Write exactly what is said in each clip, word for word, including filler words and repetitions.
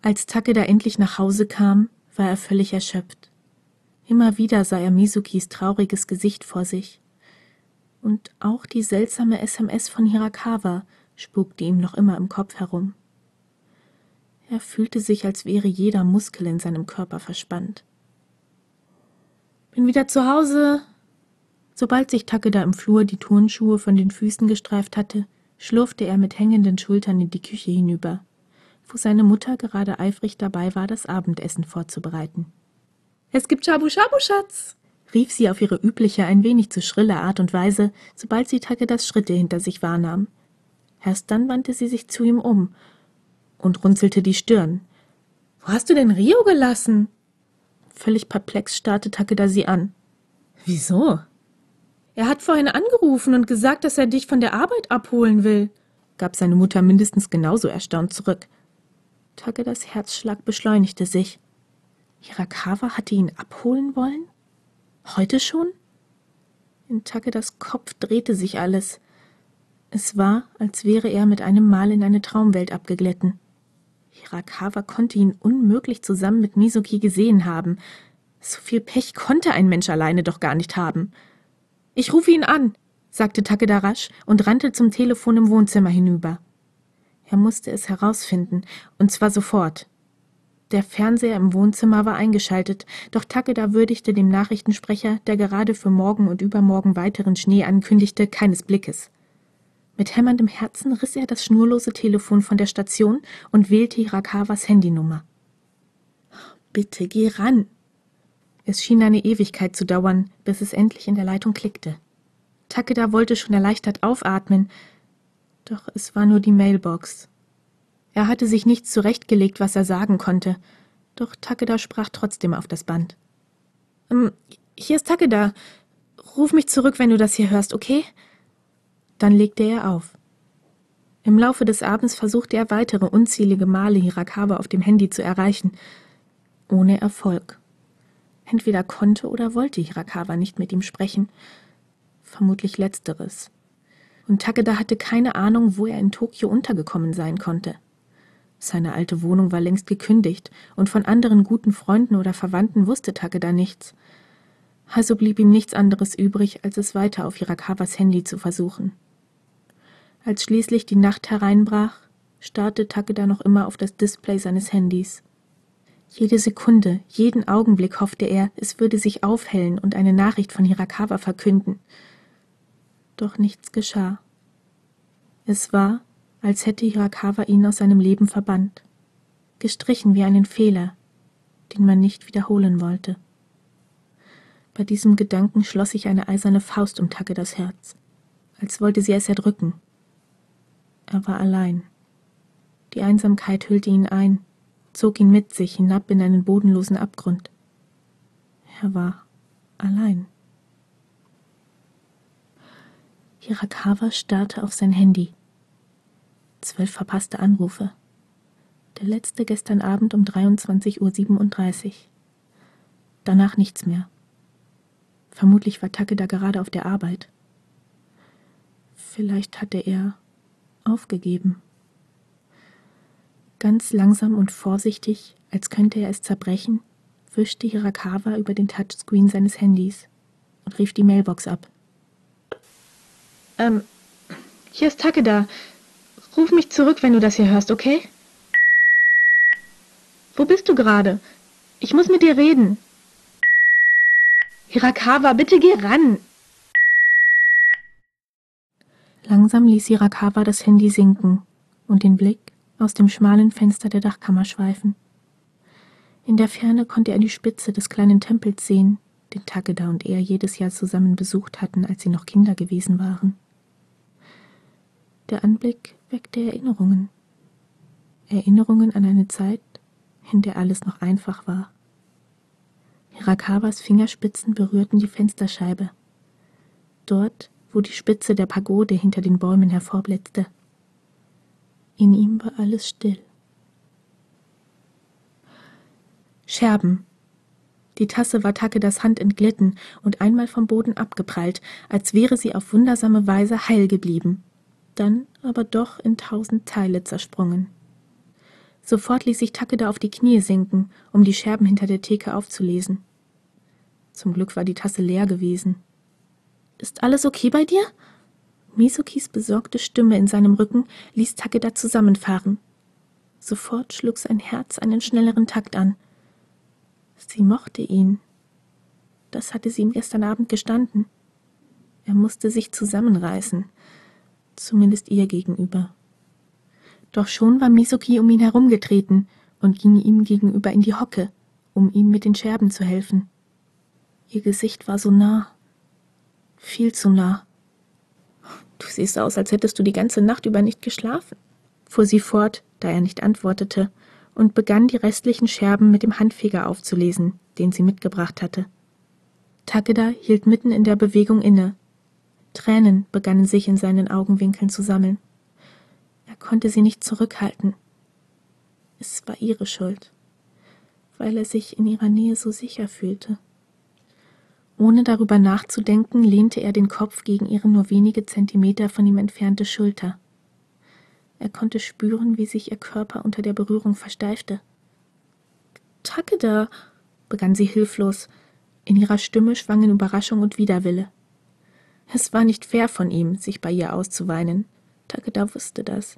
Als Takeda endlich nach Hause kam, war er völlig erschöpft. Immer wieder sah er Mizukis trauriges Gesicht vor sich. Und auch die seltsame S M S von Hirakawa spukte ihm noch immer im Kopf herum. Er fühlte sich, als wäre jeder Muskel in seinem Körper verspannt. »Bin wieder zu Hause!« Sobald sich Takeda im Flur die Turnschuhe von den Füßen gestreift hatte, schlurfte er mit hängenden Schultern in die Küche hinüber, wo seine Mutter gerade eifrig dabei war, das Abendessen vorzubereiten. »Es gibt Shabu-Shabu, Schatz!« rief sie auf ihre übliche, ein wenig zu schrille Art und Weise, sobald sie Takedas Schritte hinter sich wahrnahm. Erst dann wandte sie sich zu ihm um und runzelte die Stirn. »Wo hast du denn Rio gelassen?« Völlig perplex starrte Takeda sie an. »Wieso?« »Er hat vorhin angerufen und gesagt, dass er dich von der Arbeit abholen will«, gab seine Mutter mindestens genauso erstaunt zurück. Takedas Herzschlag beschleunigte sich. Hirakawa hatte ihn abholen wollen? Heute schon? In Takedas Kopf drehte sich alles. Es war, als wäre er mit einem Mal in eine Traumwelt abgeglitten. Hirakawa konnte ihn unmöglich zusammen mit Mizuki gesehen haben. So viel Pech konnte ein Mensch alleine doch gar nicht haben. »Ich rufe ihn an«, sagte Takeda rasch und rannte zum Telefon im Wohnzimmer hinüber. Er musste es herausfinden, und zwar sofort. Der Fernseher im Wohnzimmer war eingeschaltet, doch Takeda würdigte dem Nachrichtensprecher, der gerade für morgen und übermorgen weiteren Schnee ankündigte, keines Blickes. Mit hämmerndem Herzen riss er das schnurlose Telefon von der Station und wählte Hirakawas Handynummer. »Bitte, geh ran!« Es schien eine Ewigkeit zu dauern, bis es endlich in der Leitung klickte. Takeda wollte schon erleichtert aufatmen, doch es war nur die Mailbox. Er hatte sich nichts zurechtgelegt, was er sagen konnte, doch Takeda sprach trotzdem auf das Band. Ähm, »Hier ist Takeda. Ruf mich zurück, wenn du das hier hörst, okay?« Dann legte er auf. Im Laufe des Abends versuchte er weitere unzählige Male, Hirakawa auf dem Handy zu erreichen, ohne Erfolg. Entweder konnte oder wollte Hirakawa nicht mit ihm sprechen. Vermutlich Letzteres. Und Takeda hatte keine Ahnung, wo er in Tokio untergekommen sein konnte. Seine alte Wohnung war längst gekündigt, und von anderen guten Freunden oder Verwandten wusste Takeda nichts. Also blieb ihm nichts anderes übrig, als es weiter auf Hirakawas Handy zu versuchen. Als schließlich die Nacht hereinbrach, starrte Takeda noch immer auf das Display seines Handys. Jede Sekunde, jeden Augenblick hoffte er, es würde sich aufhellen und eine Nachricht von Hirakawa verkünden. Doch nichts geschah. Es war, als hätte Hirakawa ihn aus seinem Leben verbannt, gestrichen wie einen Fehler, den man nicht wiederholen wollte. Bei diesem Gedanken schloss sich eine eiserne Faust um Takedas Herz, als wollte sie es erdrücken. Er war allein. Die Einsamkeit hüllte ihn ein, zog ihn mit sich hinab in einen bodenlosen Abgrund. Er war allein. Hirakawa starrte auf sein Handy. Zwölf verpasste Anrufe. Der letzte gestern Abend um dreiundzwanzig Uhr siebenunddreißig. Danach nichts mehr. Vermutlich war Takeda gerade auf der Arbeit. Vielleicht hatte er aufgegeben. Ganz langsam und vorsichtig, als könnte er es zerbrechen, wischte Hirakawa über den Touchscreen seines Handys und rief die Mailbox ab. Ähm, hier ist Takeda. Ruf mich zurück, wenn du das hier hörst, okay? Wo bist du gerade? Ich muss mit dir reden. Hirakawa, bitte geh ran! Langsam ließ Hirakawa das Handy sinken und den Blick aus dem schmalen Fenster der Dachkammer schweifen. In der Ferne konnte er die Spitze des kleinen Tempels sehen, den Takeda und er jedes Jahr zusammen besucht hatten, als sie noch Kinder gewesen waren. Der Anblick weckte Erinnerungen. Erinnerungen an eine Zeit, in der alles noch einfach war. Hirakawas Fingerspitzen berührten die Fensterscheibe. Dort, wo die Spitze der Pagode hinter den Bäumen hervorblitzte. In ihm war alles still. Scherben. Die Tasse war Takedas Hand entglitten und einmal vom Boden abgeprallt, als wäre sie auf wundersame Weise heil geblieben, dann aber doch in tausend Teile zersprungen. Sofort ließ sich Takeda auf die Knie sinken, um die Scherben hinter der Theke aufzulesen. Zum Glück war die Tasse leer gewesen. »Ist alles okay bei dir?« Misukis besorgte Stimme in seinem Rücken ließ Takeda zusammenfahren. Sofort schlug sein Herz einen schnelleren Takt an. Sie mochte ihn. Das hatte sie ihm gestern Abend gestanden. Er musste sich zusammenreißen, zumindest ihr gegenüber. Doch schon war Mizuki um ihn herumgetreten und ging ihm gegenüber in die Hocke, um ihm mit den Scherben zu helfen. Ihr Gesicht war so nah, viel zu nah. »Du siehst aus, als hättest du die ganze Nacht über nicht geschlafen«, fuhr sie fort, da er nicht antwortete, und begann die restlichen Scherben mit dem Handfeger aufzulesen, den sie mitgebracht hatte. Takeda hielt mitten in der Bewegung inne. Tränen begannen sich in seinen Augenwinkeln zu sammeln. Er konnte sie nicht zurückhalten. Es war ihre Schuld, weil er sich in ihrer Nähe so sicher fühlte. Ohne darüber nachzudenken, lehnte er den Kopf gegen ihre nur wenige Zentimeter von ihm entfernte Schulter. Er konnte spüren, wie sich ihr Körper unter der Berührung versteifte. »Takeda«, begann sie hilflos. In ihrer Stimme schwangen Überraschung und Widerwille. Es war nicht fair von ihm, sich bei ihr auszuweinen. Takeda wusste das.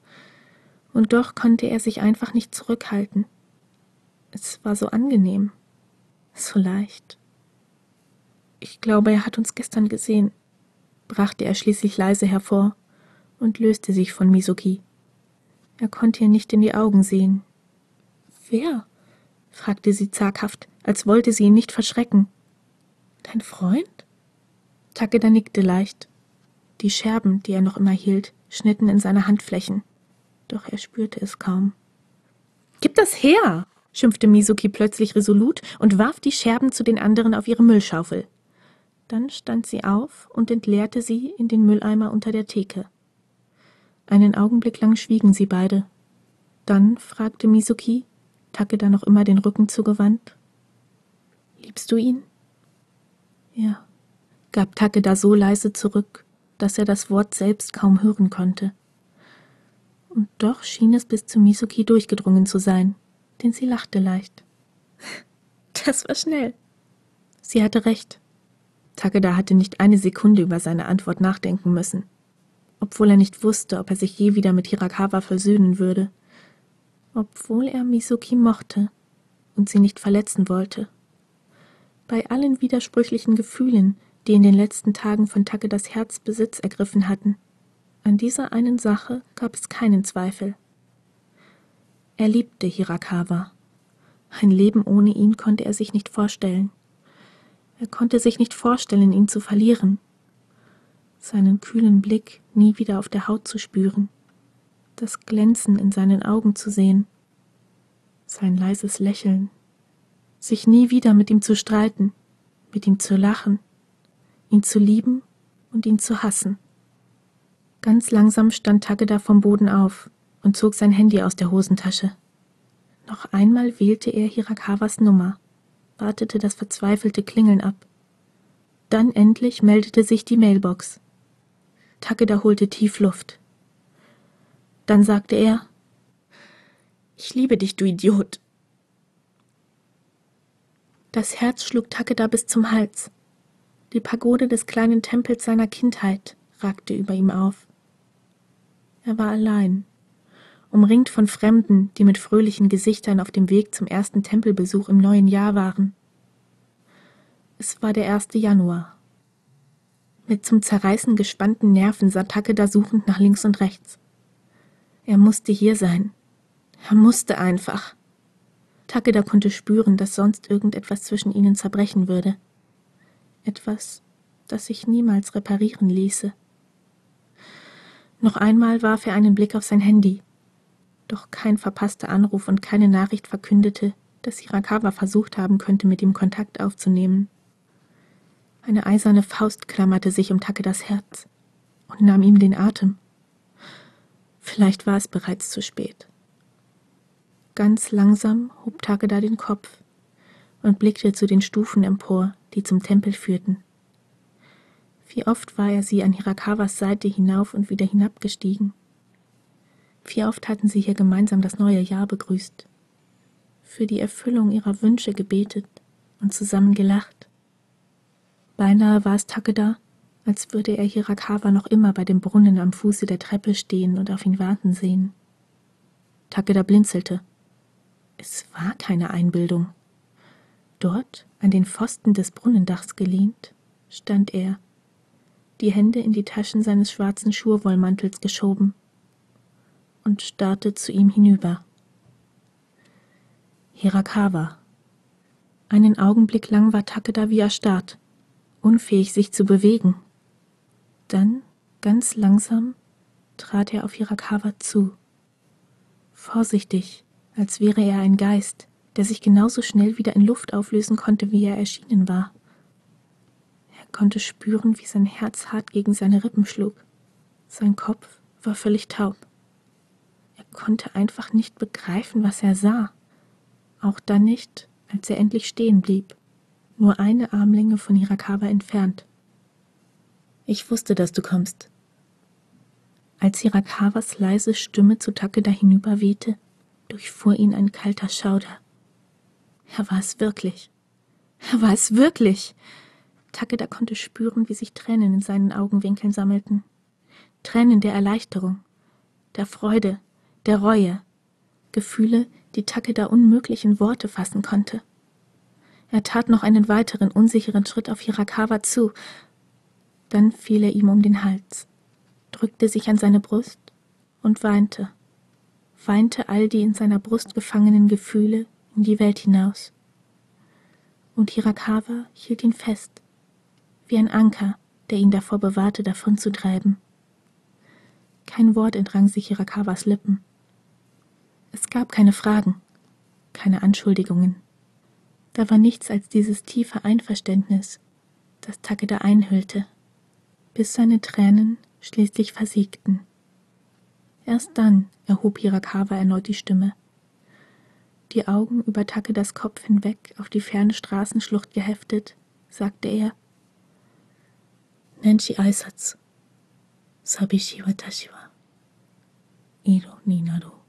Und doch konnte er sich einfach nicht zurückhalten. Es war so angenehm, so leicht. »Ich glaube, er hat uns gestern gesehen«, brachte er schließlich leise hervor und löste sich von Mizuki. Er konnte ihr nicht in die Augen sehen. »Wer?« fragte sie zaghaft, als wollte sie ihn nicht verschrecken. »Dein Freund?« Takeda nickte leicht. Die Scherben, die er noch immer hielt, schnitten in seine Handflächen, doch er spürte es kaum. »Gib das her«, schimpfte Mizuki plötzlich resolut und warf die Scherben zu den anderen auf ihre Müllschaufel. Dann stand sie auf und entleerte sie in den Mülleimer unter der Theke. Einen Augenblick lang schwiegen sie beide. Dann fragte Mizuki, Takeda noch immer den Rücken zugewandt: »Liebst du ihn?« »Ja«, gab Takeda so leise zurück, dass er das Wort selbst kaum hören konnte. Und doch schien es bis zu Mizuki durchgedrungen zu sein, denn sie lachte leicht. »Das war schnell.« Sie hatte recht. Takeda hatte nicht eine Sekunde über seine Antwort nachdenken müssen, obwohl er nicht wusste, ob er sich je wieder mit Hirakawa versöhnen würde, obwohl er Mizuki mochte und sie nicht verletzen wollte. Bei allen widersprüchlichen Gefühlen, die in den letzten Tagen von Takedas Herz Besitz ergriffen hatten, an dieser einen Sache gab es keinen Zweifel. Er liebte Hirakawa. Ein Leben ohne ihn konnte er sich nicht vorstellen. Er konnte sich nicht vorstellen, ihn zu verlieren, seinen kühlen Blick nie wieder auf der Haut zu spüren, das Glänzen in seinen Augen zu sehen, sein leises Lächeln, sich nie wieder mit ihm zu streiten, mit ihm zu lachen, ihn zu lieben und ihn zu hassen. Ganz langsam stand Takeda vom Boden auf und zog sein Handy aus der Hosentasche. Noch einmal wählte er Hirakawas Nummer, wartete das verzweifelte Klingeln ab. Dann endlich meldete sich die Mailbox. Takeda holte tief Luft. Dann sagte er: »Ich liebe dich, du Idiot.« Das Herz schlug Takeda bis zum Hals. Die Pagode des kleinen Tempels seiner Kindheit ragte über ihm auf. Er war allein, umringt von Fremden, die mit fröhlichen Gesichtern auf dem Weg zum ersten Tempelbesuch im neuen Jahr waren. Es war der erste Januar. Mit zum Zerreißen gespannten Nerven sah Takeda suchend nach links und rechts. Er musste hier sein. Er musste einfach. Takeda konnte spüren, dass sonst irgendetwas zwischen ihnen zerbrechen würde. Etwas, das sich niemals reparieren ließe. Noch einmal warf er einen Blick auf sein Handy. Doch kein verpasster Anruf und keine Nachricht verkündete, dass Hirakawa versucht haben könnte, mit ihm Kontakt aufzunehmen. Eine eiserne Faust klammerte sich um Takedas Herz und nahm ihm den Atem. Vielleicht war es bereits zu spät. Ganz langsam hob Takeda den Kopf und blickte zu den Stufen empor, die zum Tempel führten. Wie oft war er sie an Hirakawas Seite hinauf und wieder hinabgestiegen. Wie oft hatten sie hier gemeinsam das neue Jahr begrüßt, für die Erfüllung ihrer Wünsche gebetet und zusammen gelacht. Beinahe war es Takeda, als würde er Hirakawa noch immer bei dem Brunnen am Fuße der Treppe stehen und auf ihn warten sehen. Takeda blinzelte. Es war keine Einbildung. Dort, an den Pfosten des Brunnendachs gelehnt, stand er, die Hände in die Taschen seines schwarzen Schurwollmantels geschoben, und starrte zu ihm hinüber. Hirakawa. Einen Augenblick lang war Takeda wie erstarrt, unfähig sich zu bewegen. Dann, ganz langsam, trat er auf Hirakawa zu. Vorsichtig, als wäre er ein Geist, der sich genauso schnell wieder in Luft auflösen konnte, wie er erschienen war. Er konnte spüren, wie sein Herz hart gegen seine Rippen schlug. Sein Kopf war völlig taub. Er konnte einfach nicht begreifen, was er sah. Auch dann nicht, als er endlich stehen blieb, nur eine Armlänge von Hirakawa entfernt. »Ich wusste, dass du kommst.« Als Hirakawas leise Stimme zu Takeda hinüberwehte, durchfuhr ihn ein kalter Schauder. Er war es wirklich. Er war es wirklich. Takeda konnte spüren, wie sich Tränen in seinen Augenwinkeln sammelten. Tränen der Erleichterung, der Freude, der Reue. Gefühle, die Takeda unmöglich in Worte fassen konnte. Er tat noch einen weiteren unsicheren Schritt auf Hirakawa zu. Dann fiel er ihm um den Hals, drückte sich an seine Brust und weinte. Weinte all die in seiner Brust gefangenen Gefühle in die Welt hinaus. Und Hirakawa hielt ihn fest, wie ein Anker, der ihn davor bewahrte, davonzutreiben. Kein Wort entrang sich Hirakawas Lippen. Es gab keine Fragen, keine Anschuldigungen. Da war nichts als dieses tiefe Einverständnis, das Takeda einhüllte, bis seine Tränen schließlich versiegten. Erst dann erhob Hirakawa erneut die Stimme. Die Augen über Takedas Kopf hinweg auf die ferne Straßenschlucht geheftet, sagte er: Nenshi Eisatz, Sabishi watashi wa Iro ni naru.